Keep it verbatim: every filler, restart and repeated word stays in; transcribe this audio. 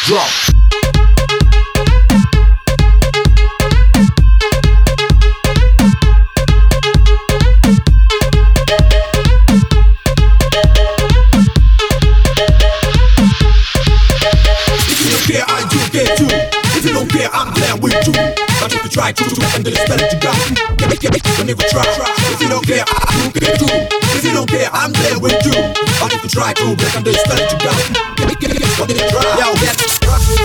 drop. If you don't care, I'm there with you. But if you try to understand it, you got get it, get it, don't even try. If you don't care, I don't care too. If you don't care, I'm there with you. But if you try to understand it, you got get it, get it, don't even try. Yo, that's